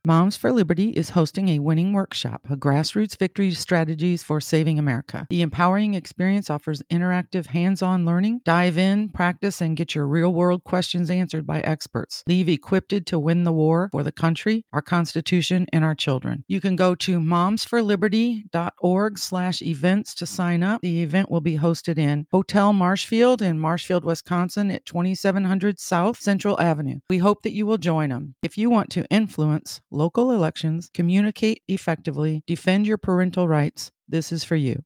Moms for Liberty is hosting a winning workshop, a grassroots victory strategies for saving America. The empowering experience offers interactive hands-on learning. Dive in, practice, and get your real-world questions answered by experts. Leave equipped to win the war for the country, our Constitution, and our children. You can go to momsforliberty.org/events to sign up. The event will be hosted in Hotel Marshfield in Marshfield, Wisconsin at 2700 South Central Avenue. We hope that you will join them. If you want to influence local elections, communicate effectively, defend your parental rights, this is for you.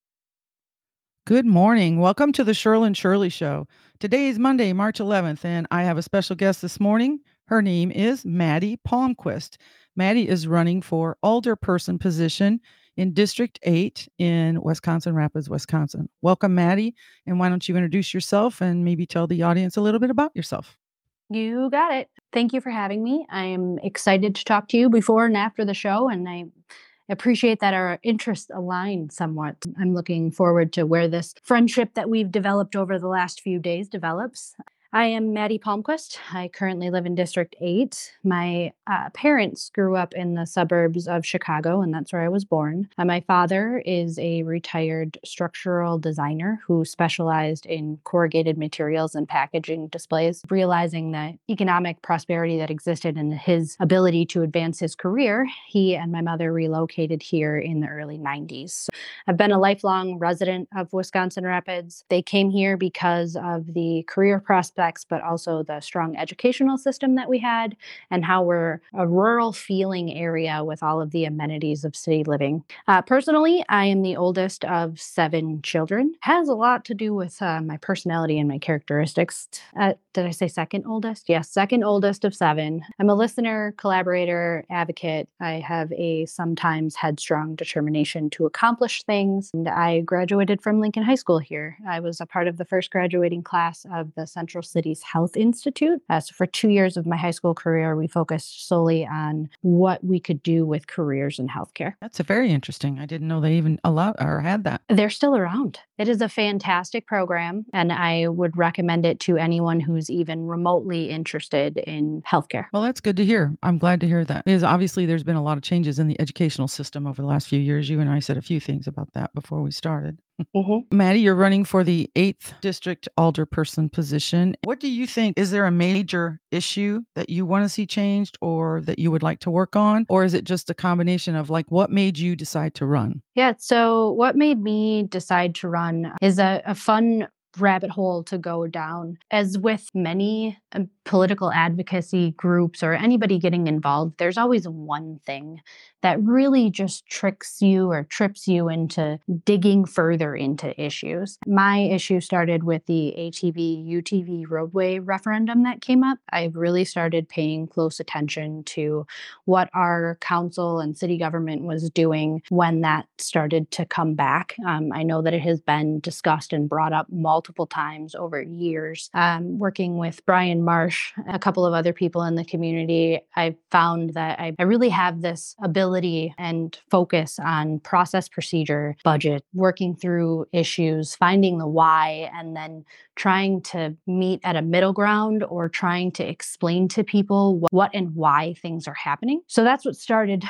Good morning. Welcome to the Shirl and Shirley Show. Today is Monday, March 11th, and I have a special guest this morning. Her name is Maddie Palmquist. Maddie is running for alderperson position in District 8 in Wisconsin Rapids, Wisconsin. Welcome, Maddie. And why don't you introduce yourself and maybe tell the audience a little bit about yourself? You got it. Thank you for having me. I am excited to talk to you before and after the show, and I appreciate that our interests align somewhat. I'm looking forward to where this friendship that we've developed over the last few days develops. I am Maddie Palmquist. I currently live in District 8. My parents grew up in the suburbs of Chicago, and that's where I was born. My father is a retired structural designer who specialized in corrugated materials and packaging displays. Realizing the economic prosperity that existed and his ability to advance his career, he and my mother relocated here in the early 90s. I've been a lifelong resident of Wisconsin Rapids. They came here because of the career prospects, but also the strong educational system that we had and how we're a rural feeling area with all of the amenities of city living. Personally, I am the oldest of 7 children. Has a lot to do with my personality and my characteristics. Did I say second oldest? Yes, second oldest of 7. I'm a listener, collaborator, advocate. I have a sometimes headstrong determination to accomplish things. And I graduated from Lincoln High School here. I was a part of the first graduating class of the Central Cities Health Institute. So for 2 years of my high school career, we focused solely on what we could do with careers in healthcare. That's very interesting. I didn't know they even allowed or had that. They're still around. It is a fantastic program, and I would recommend it to anyone who's even remotely interested in healthcare. Well, that's good to hear. I'm glad to hear that. Because obviously there's been a lot of changes in the educational system over the last few years. You and I said a few things about that before we started. Mm-hmm. Maddie, you're running for the 8th District Alderperson position. What do you think? Is there a major issue that you want to see changed or that you would like to work on? Or is it just a combination of what made you decide to run? Yeah, so what made me decide to run is a fun rabbit hole to go down. As with many political advocacy groups or anybody getting involved, there's always one thing that really just tricks you or trips you into digging further into issues. My issue started with the ATV-UTV roadway referendum that came up. I really started paying close attention to what our council and city government was doing when that started to come back. I know that it has been discussed and brought up multiple times over years. Working with Brian Marsh, a couple of other people in the community, I found that I really have this ability and focus on process, procedure, budget, working through issues, finding the why, and then trying to meet at a middle ground or trying to explain to people what and why things are happening. So that's what started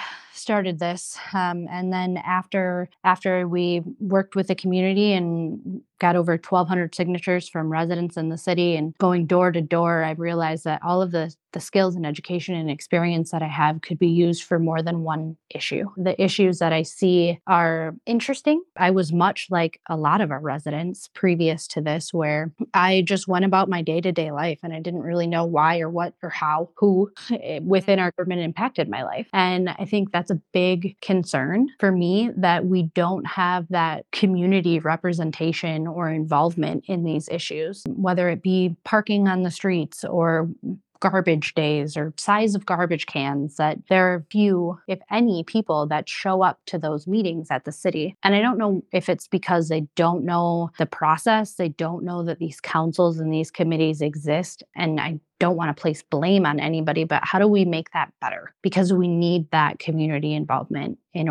this. And then after we worked with the community and got over 1,200 signatures from residents in the city and going door to door, I realized that all of the skills and education and experience that I have could be used for more than one issue. The issues that I see are interesting. I was much like a lot of our residents previous to this, where I just went about my day-to-day life and I didn't really know why or what or how, who within our government impacted my life. And I think that's a big concern for me, that we don't have that community representation or involvement in these issues, whether it be parking on the streets or garbage days or size of garbage cans, that there are few, if any, people that show up to those meetings at the city. And I don't know if it's because they don't know the process, they don't know that these councils and these committees exist. And I don't want to place blame on anybody, but how do we make that better? Because we need that community involvement in order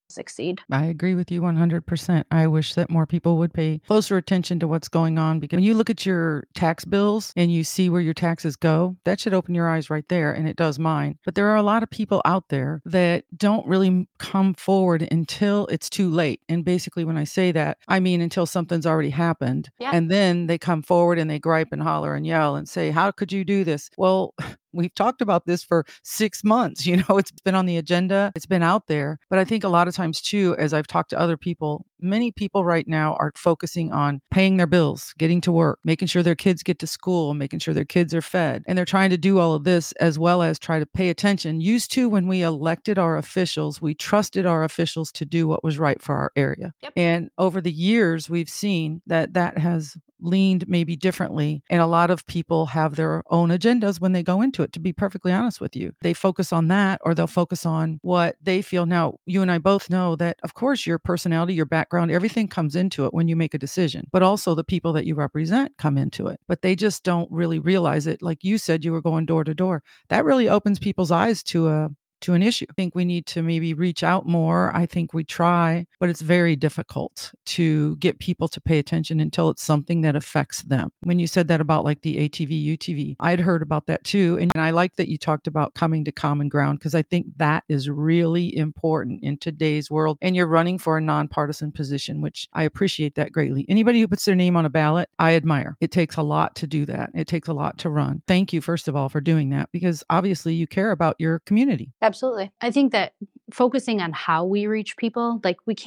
succeed. I agree with you 100%. I wish that more people would pay closer attention to what's going on because when you look at your tax bills and you see where your taxes go, that should open your eyes right there, and it does mine. But there are a lot of people out there that don't really come forward until it's too late. And basically, when I say that, I mean until something's already happened. Yeah. And then they come forward and they gripe and holler and yell and say, "How could you do this?" Well, we've talked about this for 6 months. It's been on the agenda, it's been out there. But I think a lot of times too, as I've talked to other people, many people right now are focusing on paying their bills, getting to work, making sure their kids get to school, making sure their kids are fed. And they're trying to do all of this as well as try to pay attention. Used to, when we elected our officials, we trusted our officials to do what was right for our area. Yep. And over the years, we've seen that that has leaned maybe differently. And a lot of people have their own agendas when they go into it, to be perfectly honest with you. They focus on that or they'll focus on what they feel. Now, you and I both know that, of course, your personality, your background, everything comes into it when you make a decision, but also the people that you represent come into it. But they just don't really realize it. Like you said, you were going door to door. That really opens people's eyes to an issue. I think we need to maybe reach out more. I think we try, but it's very difficult to get people to pay attention until it's something that affects them. When you said that about like the ATV, UTV, I'd heard about that too. And I like that you talked about coming to common ground because I think that is really important in today's world. And you're running for a nonpartisan position, which I appreciate that greatly. Anybody who puts their name on a ballot, I admire. It takes a lot to do that. It takes a lot to run. Thank you, first of all, for doing that because obviously you care about your community. Absolutely. I think that focusing on how we reach people, like we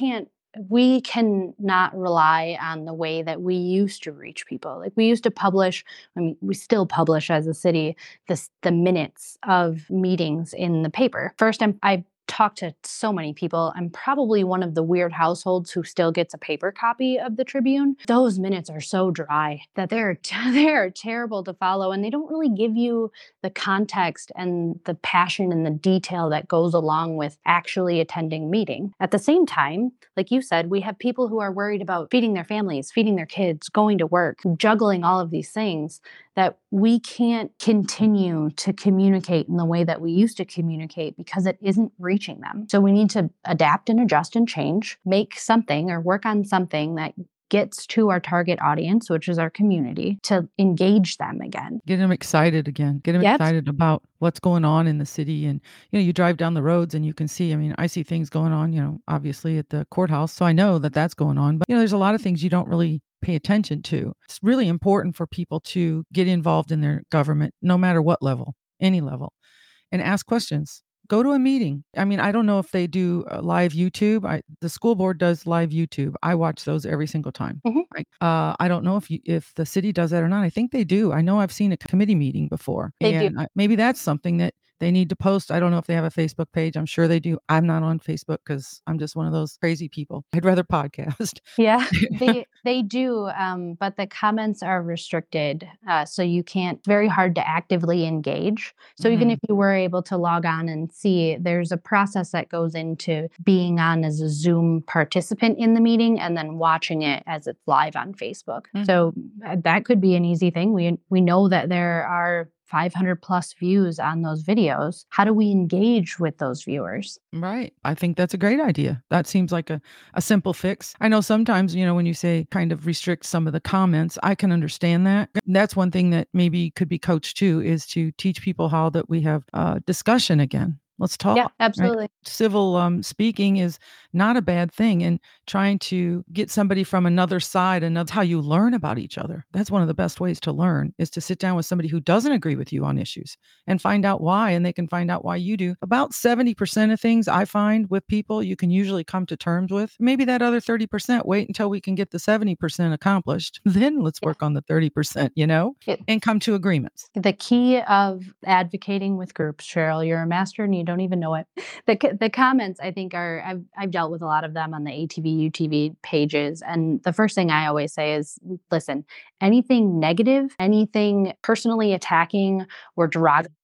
cannot rely on the way that we used to reach people. Like we used to publish, I mean, we still publish as a city the minutes of meetings in the paper. First, I talked to so many people. I'm probably one of the weird households who still gets a paper copy of the Tribune. Those minutes are so dry that they're terrible to follow, and they don't really give you the context and the passion and the detail that goes along with actually attending meeting. At the same time, like you said, we have people who are worried about feeding their families, feeding their kids, going to work, juggling all of these things that we can't continue to communicate in the way that we used to communicate because it isn't reaching them. So we need to adapt and adjust and change, make something or work on something that gets to our target audience, which is our community, to engage them again. Get them excited again. Get them excited about what's going on in the city. And, you drive down the roads and you can see, I mean, I see things going on, obviously at the courthouse. So I know that that's going on. But, there's a lot of things you don't really pay attention to. It's really important for people to get involved in their government, no matter what level, any level, and ask questions. Go to a meeting. I mean, I don't know if they do live YouTube. The school board does live YouTube. I watch those every single time. Mm-hmm. I don't know if the city does that or not. I think they do. I know I've seen a committee meeting before. They do. Maybe that's something that they need to post. I don't know if they have a Facebook page. I'm sure they do. I'm not on Facebook because I'm just one of those crazy people. I'd rather podcast. Yeah, they do. But the comments are restricted. So you can't, it's very hard to actively engage. So even if you were able to log on and see, there's a process that goes into being on as a Zoom participant in the meeting and then watching it as it's live on Facebook. So that could be an easy thing. We know that there are 500 plus views on those videos. How do we engage with those viewers? Right. I think that's a great idea. That seems like a simple fix. I know sometimes, when you say kind of restrict some of the comments, I can understand that. That's one thing that maybe could be coached too, is to teach people how that we have discussion again. Let's talk. Yeah, absolutely. Right? Civil speaking is not a bad thing, and trying to get somebody from another side, and that's how you learn about each other. That's one of the best ways to learn, is to sit down with somebody who doesn't agree with you on issues and find out why, and they can find out why you do. About 70% of things I find with people you can usually come to terms with. Maybe that other 30%, wait until we can get the 70% accomplished. Then let's work on the 30%, and come to agreements. The key of advocating with groups, Cheryl, you're a master and you don't even know it. The comments, I think, I've dealt with a lot of them on the ATV, UTV pages. And the first thing I always say is, listen, anything negative, anything personally attacking or derogatory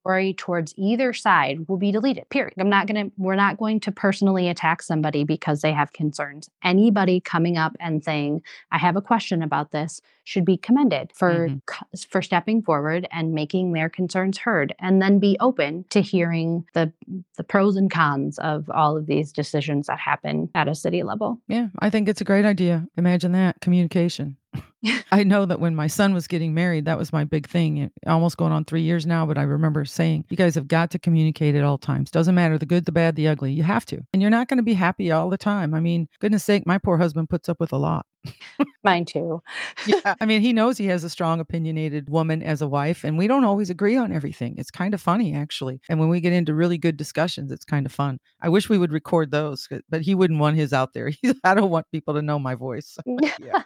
towards either side will be deleted. Period. We're not going to personally attack somebody because they have concerns. Anybody coming up and saying, I have a question about this, should be commended for stepping forward and making their concerns heard, and then be open to hearing the pros and cons of all of these decisions that happen at a city level. Yeah, I think it's a great idea. Imagine that, communication. I know that when my son was getting married, that was my big thing. Almost going on 3 years now, but I remember saying, you guys have got to communicate at all times. Doesn't matter the good, the bad, the ugly. You have to. And you're not going to be happy all the time. I mean, goodness sake, my poor husband puts up with a lot. Mine too. Yeah. I mean, he knows he has a strong, opinionated woman as a wife, and we don't always agree on everything. It's kind of funny, actually. And when we get into really good discussions, it's kind of fun. I wish we would record those, but he wouldn't want his out there. I don't want people to know my voice. Yeah.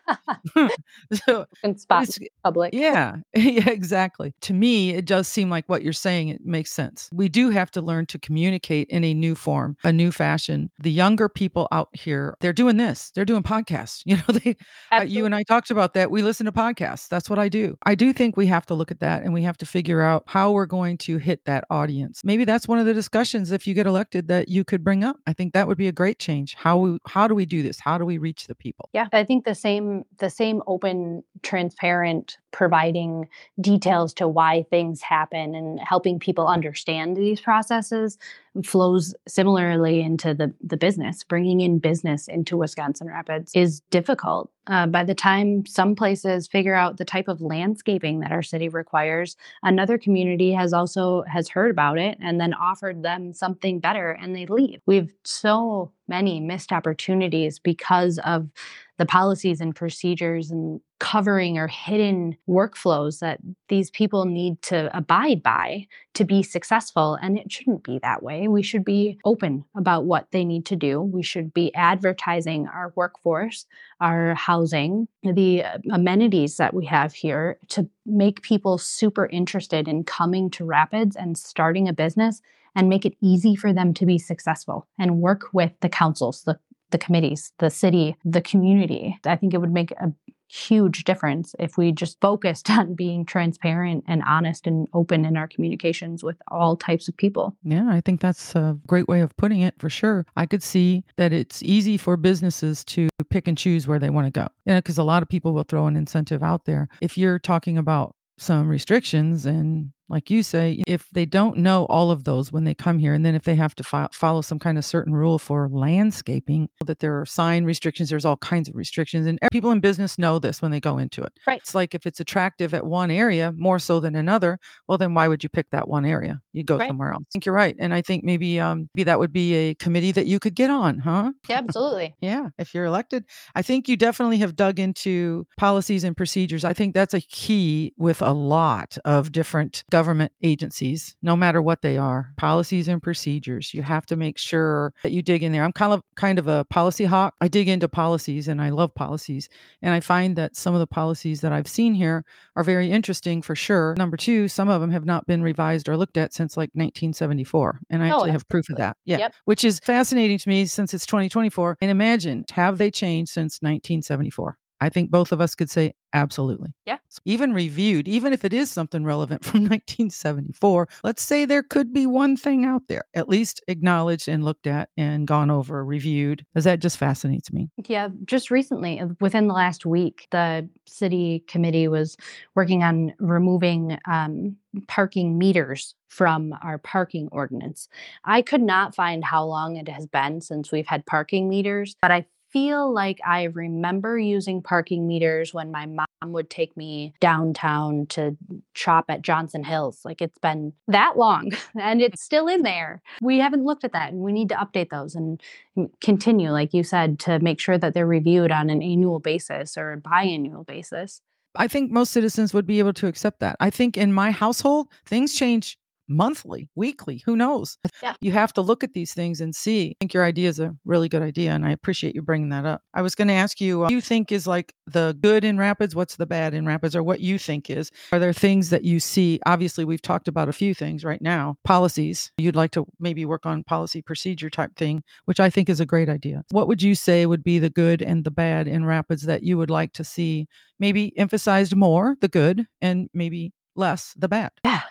So And spot public. yeah, yeah, exactly. To me, it does seem like what you're saying, it makes sense. We do have to learn to communicate in a new form, a new fashion. The younger people out here, they're doing this. They're doing podcasts. You and I talked about that. We listen to podcasts. That's what I do. I do think we have to look at that, and we have to figure out how we're going to hit that audience. Maybe that's one of the discussions, if you get elected, that you could bring up. I think that would be a great change. How do we do this? How do we reach the people? Yeah, I think the same open, transparent, providing details to why things happen and helping people understand these processes flows similarly into the business. Bringing in business into Wisconsin Rapids is difficult. By the time some places figure out the type of landscaping that our city requires, another community has heard about it and then offered them something better, and they leave. We have so many missed opportunities because of the policies and procedures and covering or hidden workflows that these people need to abide by to be successful. And it shouldn't be that way. We should be open about what they need to do. We should be advertising our workforce, our housing, the amenities that we have here to make people super interested in coming to Rapids and starting a business, and make it easy for them to be successful and work with the councils, the committees, the city, the community. I think it would make a huge difference if we just focused on being transparent and honest and open in our communications with all types of people. Yeah, I think that's a great way of putting it, for sure. I could see that it's easy for businesses to pick and choose where they want to go. Because a lot of people will throw an incentive out there. If you're talking about some restrictions, and like you say, if they don't know all of those when they come here, and then if they have to follow some kind of certain rule for landscaping, that there are sign restrictions, there's all kinds of restrictions, and people in business know this when they go into it. Right. It's like if it's attractive at one area more so than another, well, then why would you pick that one area? You go somewhere else. I think you're right. And I think maybe that would be a committee that you could get on, huh? Yeah, absolutely. Yeah, if you're elected. I think you definitely have dug into policies and procedures. I think that's a key with a lot of different government agencies, no matter what they are. Policies and procedures. You have to make sure that you dig in there. I'm kind of a policy hawk. I dig into policies, and I love policies. And I find that some of the policies that I've seen here are very interesting, for sure. Number two, some of them have not been revised or looked at since like 1974. And I actually have proof of that. Yeah. Yep. Which is fascinating to me since it's 2024. And imagine, have they changed since 1974? I think both of us could say absolutely. Yeah. Even reviewed, even if it is something relevant from 1974, let's say there could be one thing out there, at least acknowledged and looked at and gone over, reviewed, because that just fascinates me. Yeah. Just recently, within the last week, the city committee was working on removing parking meters from our parking ordinance. I could not find how long it has been since we've had parking meters, but I feel like I remember using parking meters when my mom would take me downtown to shop at Johnson Hills. Like, it's been that long and it's still in there. We haven't looked at that, and we need to update those and continue, like you said, to make sure that they're reviewed on an annual basis or a biannual basis. I think most citizens would be able to accept that. I think in my household, things change monthly, weekly, who knows? Yeah. You have to look at these things and see. I think your idea is a really good idea, and I appreciate you bringing that up. I was going to ask you, what you think is like the good in Rapids? What's the bad in Rapids, or what you think is? Are there things that you see? Obviously, we've talked about a few things right now. Policies. You'd like to maybe work on policy procedure type thing, which I think is a great idea. What would you say would be the good and the bad in Rapids that you would like to see maybe emphasized more, the good, and maybe less the bad. Yeah.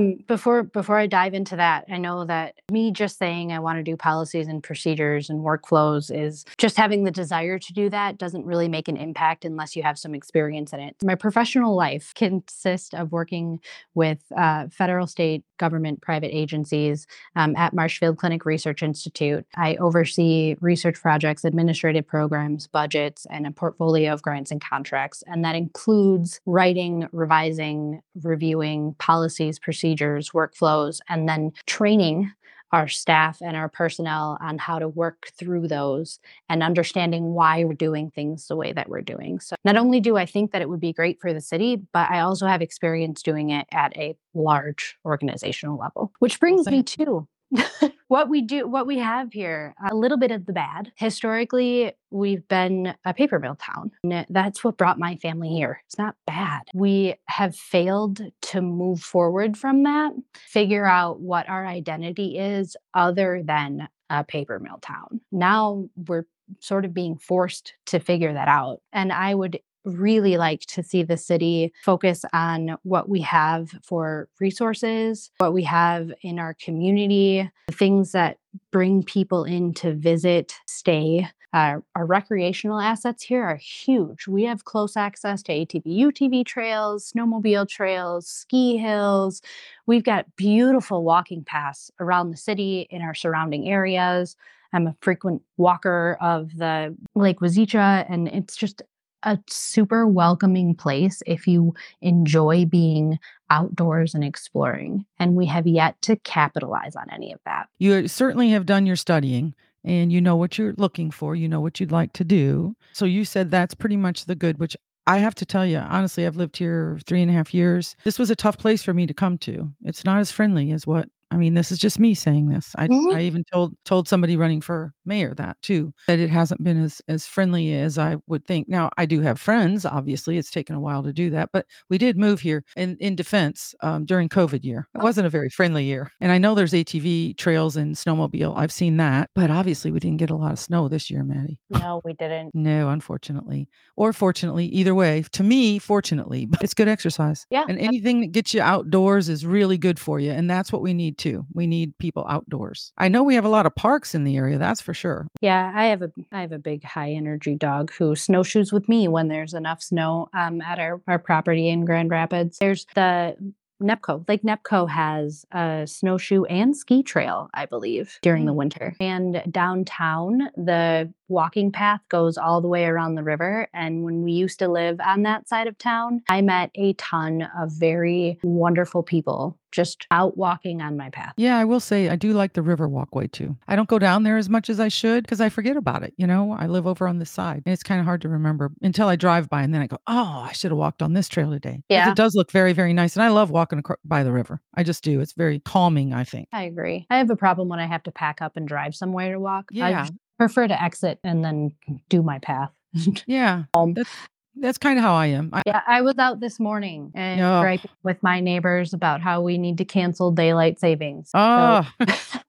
Before I dive into that, I know that me just saying I want to do policies and procedures and workflows is just having the desire to do that doesn't really make an impact unless you have some experience in it. My professional life consists of working with federal, state, government, private agencies at Marshfield Clinic Research Institute. I oversee research projects, administrative programs, budgets, and a portfolio of grants and contracts. And that includes writing, revising, reviewing policies, procedures, workflows, and then training our staff and our personnel on how to work through those and understanding why we're doing things the way that we're doing. So not only do I think that it would be great for the city, but I also have experience doing it at a large organizational level, which brings me to what we have here, a little bit of the bad. Historically, we've been a paper mill town. And that's what brought my family here. It's not bad. We have failed to move forward from that, figure out what our identity is other than a paper mill town. Now we're sort of being forced to figure that out. And I would really like to see the city focus on what we have for resources, what we have in our community, the things that bring people in to visit, stay. Our recreational assets here are huge. We have close access to ATV, UTV trails, snowmobile trails, ski hills. We've got beautiful walking paths around the city in our surrounding areas. I'm a frequent walker of the Lake Wazicha, and it's just a super welcoming place if you enjoy being outdoors and exploring. And we have yet to capitalize on any of that. You certainly have done your studying and you know what you're looking for, you know what you'd like to do. So you said that's pretty much the good, which I have to tell you, honestly, I've lived here 3.5 years. This was a tough place for me to come to. It's not as friendly as what I mean, this is just me saying this. I even told somebody running for mayor that too, that it hasn't been as friendly as I would think. Now, I do have friends, obviously. It's taken a while to do that, but we did move here in defense during COVID year. It wasn't a very friendly year. And I know there's ATV trails and snowmobile. I've seen that, but obviously we didn't get a lot of snow this year, Maddie. No, we didn't. No, unfortunately. Or fortunately, either way. To me, fortunately, but it's good exercise. Yeah. And anything that gets you outdoors is really good for you. And that's what we need too. We need people outdoors. I know we have a lot of parks in the area, that's for sure. Yeah, I have a big high energy dog who snowshoes with me when there's enough snow at our property in Grand Rapids. There's the NEPCO. Lake NEPCO has a snowshoe and ski trail, I believe, during the winter. And downtown, the walking path goes all the way around the river. And when we used to live on that side of town, I met a ton of very wonderful people just out walking on my path. Yeah, I will say I do like the river walkway too. I don't go down there as much as I should because I forget about it. You know, I live over on this side and it's kind of hard to remember until I drive by and then I go, oh, I should have walked on this trail today. Yeah. It does look very, very nice. And I love walking by the river. I just do. It's very calming, I think. I agree. I have a problem when I have to pack up and drive somewhere to walk. Yeah. I prefer to exit and then do my path. Yeah. That's kind of how I am. I was out this morning and griping with my neighbors about how we need to cancel daylight savings. Oh, So,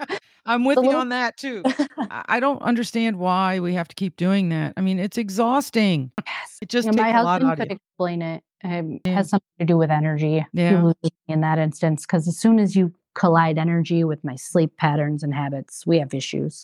I'm with you on that too. I don't understand why we have to keep doing that. I mean, it's exhausting. Yes. It just my takes a lot husband out of could you. explain it. It has something to do with energy. Yeah. He loses me in that instance because as soon as you collide energy with my sleep patterns and habits, we have issues.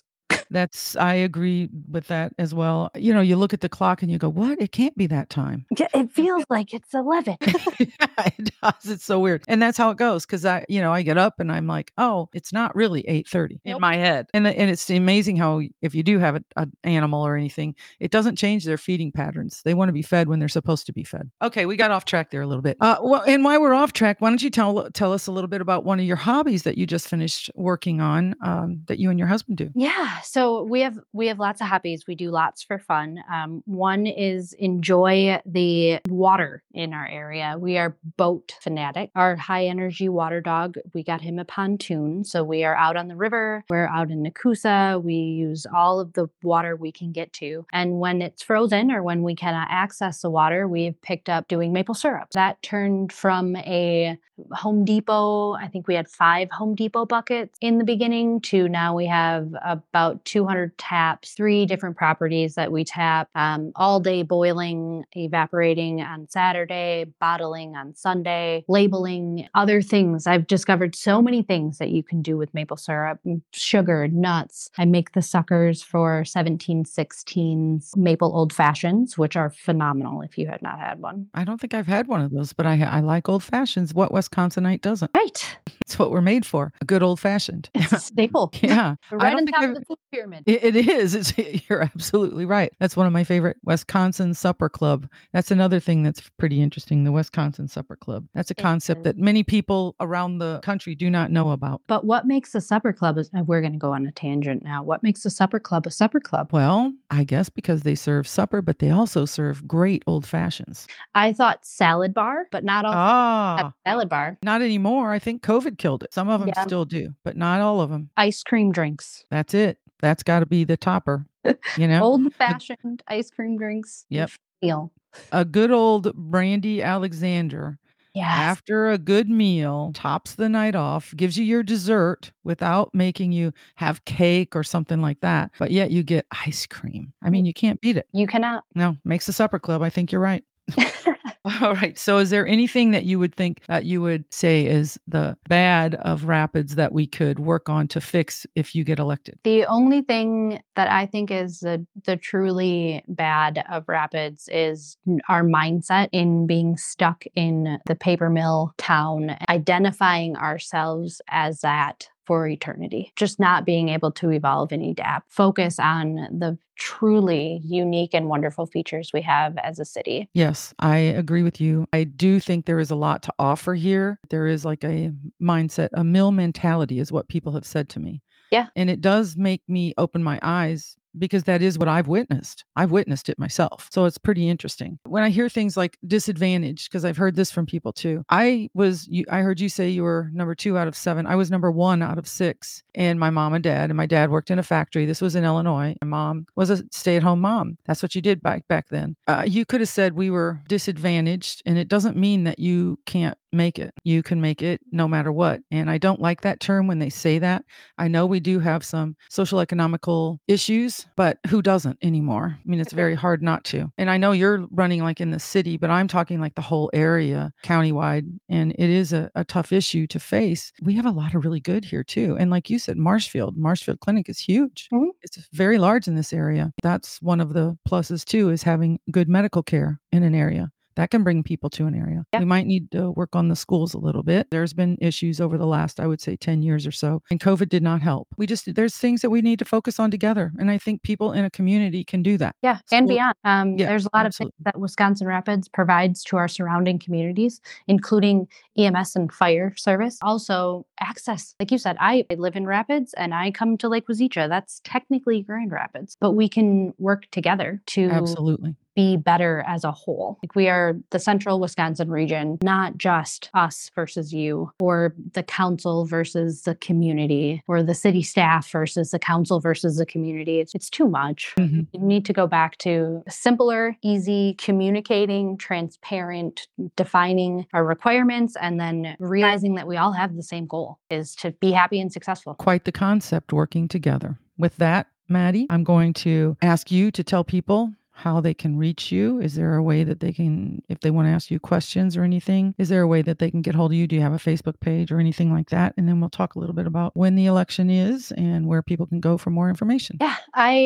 I agree with that as well. You know, you look at the clock and you go, what? It can't be that time. Yeah, it feels like it's 11. Yeah, it does. It's so weird. And that's how it goes. Cause I get up and I'm like, oh, it's not really 8:30 in my head. And it's amazing how if you do have an animal or anything, it doesn't change their feeding patterns. They want to be fed when they're supposed to be fed. Okay. We got off track there a little bit. Well, and while we're off track, why don't you tell us a little bit about one of your hobbies that you just finished working on, that you and your husband do? Yeah. So we have lots of hobbies. We do lots for fun. One is enjoy the water in our area. We are boat fanatic. Our high energy water dog, we got him a pontoon. So we are out on the river. We're out in Nakusa. We use all of the water we can get to. And when it's frozen or when we cannot access the water, we've picked up doing maple syrup. That turned from a Home Depot. I think we had 5 Home Depot buckets in the beginning to now we have about about 200 taps, 3 different properties that we tap, all day boiling, evaporating on Saturday, bottling on Sunday, labeling, other things. I've discovered so many things that you can do with maple syrup, sugar, nuts. I make the suckers for 1716's maple old fashions, which are phenomenal if you had not had one. I don't think I've had one of those, but I like old fashions. What Wisconsinite doesn't? Right. It's what we're made for. A good old fashioned. It's a staple. Yeah. Right on top of the food pyramid. It is. You're absolutely right. That's one of my favorite Wisconsin Supper Club. That's another thing that's pretty interesting, the Wisconsin Supper Club. That's a concept that many people around the country do not know about. But what makes a supper club we're going to go on a tangent now. What makes a supper club a supper club? Well, I guess because they serve supper, but they also serve great old fashions. I thought salad bar, but not all salad bar. Not anymore. I think COVID killed it. Some of them still do, but not all of them. Ice cream drinks. That's it. That's got to be the topper, Old-fashioned ice cream drinks. Yep. Meal. A good old Brandy Alexander. Yes. After a good meal, tops the night off, gives you your dessert without making you have cake or something like that. But yet you get ice cream. I mean, you can't beat it. You cannot. No, makes the supper club. I think you're right. All right. So is there anything that you would think that you would say is the bad of Rapids that we could work on to fix if you get elected? The only thing that I think is the truly bad of Rapids is our mindset in being stuck in the paper mill town, identifying ourselves as that for eternity, just not being able to evolve and adapt. Focus on the truly unique and wonderful features we have as a city. Yes, I agree with you. I do think there is a lot to offer here. There is like a mindset, a mill mentality is what people have said to me. Yeah. And it does make me open my eyes because that is what I've witnessed. I've witnessed it myself. So it's pretty interesting. When I hear things like disadvantaged, because I've heard this from people too. I heard you say you were number 2 out of 7. I was number 1 out of 6. And my mom and my dad worked in a factory. This was in Illinois. My mom was a stay-at-home mom. That's what you did back then. You could have said we were disadvantaged, and it doesn't mean that you can't make it. You can make it no matter what. And I don't like that term when they say that. I know we do have some social economical issues, but who doesn't anymore? I mean, it's very hard not to. And I know you're running like in the city, but I'm talking like the whole area countywide. And it is a tough issue to face. We have a lot of really good here too. And like you said, Marshfield Clinic is huge. Mm-hmm. It's very large in this area. That's one of the pluses too, is having good medical care in an area. That can bring people to an area. Yeah. We might need to work on the schools a little bit. There's been issues over the last, I would say, 10 years or so, and COVID did not help. There's things that we need to focus on together. And I think people in a community can do that. Yeah, and beyond. There's a lot of things that Wisconsin Rapids provides to our surrounding communities, including EMS and fire service. Also, access. Like you said, I live in Rapids and I come to Lake Wazeecha. That's technically Grand Rapids, but we can work together to absolutely be better as a whole. Like we are the central Wisconsin region, not just us versus you, or the council versus the community, or the city staff versus the council versus the community. It's too much. Mm-hmm. You need to go back to simpler, easy, communicating, transparent, defining our requirements, and then realizing that we all have the same goal, is to be happy and successful. Quite the concept, working together. With that, Maddie, I'm going to ask you to tell people how they can reach you. Is there a way that they can, if they want to ask you questions or anything, is there a way that they can get hold of you? Do you have a Facebook page or anything like that? And then we'll talk a little bit about when the election is and where people can go for more information. Yeah,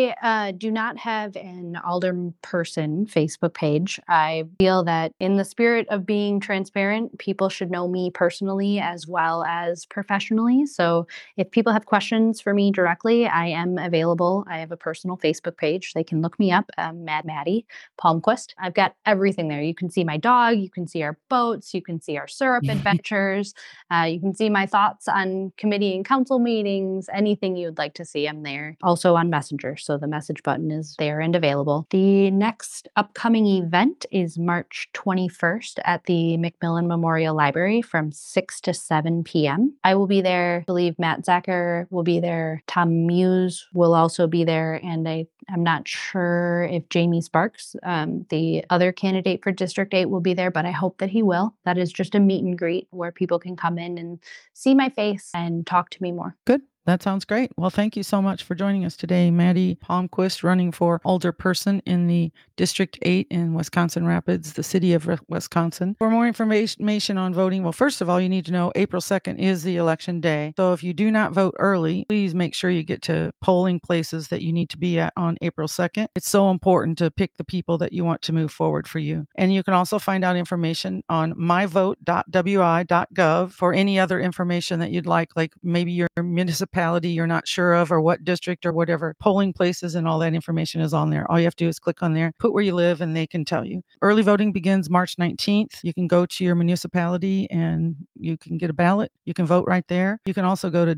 I do not have an alderperson Facebook page. I feel that in the spirit of being transparent, people should know me personally as well as professionally. So if people have questions for me directly, I am available. I have a personal Facebook page. They can look me up, Maddie Palmquist. I've got everything there. You can see my dog. You can see our boats. You can see our syrup adventures. You can see my thoughts on committee and council meetings. Anything you'd like to see, I'm there. Also on Messenger. So the message button is there and available. The next upcoming event is March 21st at the McMillan Memorial Library from 6 to 7 p.m. I will be there. I believe Matt Zacher will be there. Tom Muse will also be there. And I'm not sure if Jamie Sparks, the other candidate for District 8, will be there, but I hope that he will. That is just a meet and greet where people can come in and see my face and talk to me more. Good. That sounds great. Well, thank you so much for joining us today, Maddie Palmquist, running for alderperson in the District 8 in Wisconsin Rapids, the city of Wisconsin. For more information on voting, well, first of all, you need to know April 2nd is the election day. So if you do not vote early, please make sure you get to polling places that you need to be at on April 2nd. It's so important to pick the people that you want to move forward for you. And you can also find out information on myvote.wi.gov for any other information that you'd like maybe your municipality you're not sure of, or what district or whatever. Polling places and all that information is on there. All you have to do is click on there, put where you live, and they can tell you. Early voting begins March 19th. You can go to your municipality and you can get a ballot. You can vote right there. You can also go to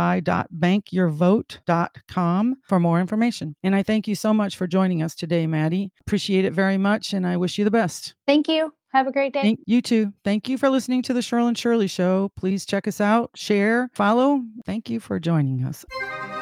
wi.bankyourvote.com for more information. And I thank you so much for joining us today, Maddie. Appreciate it very much, and I wish you the best. Thank you. Have a great day. You too. Thank you for listening to the Cheryl and Shirley Show. Please check us out, share, follow. Thank you for joining us.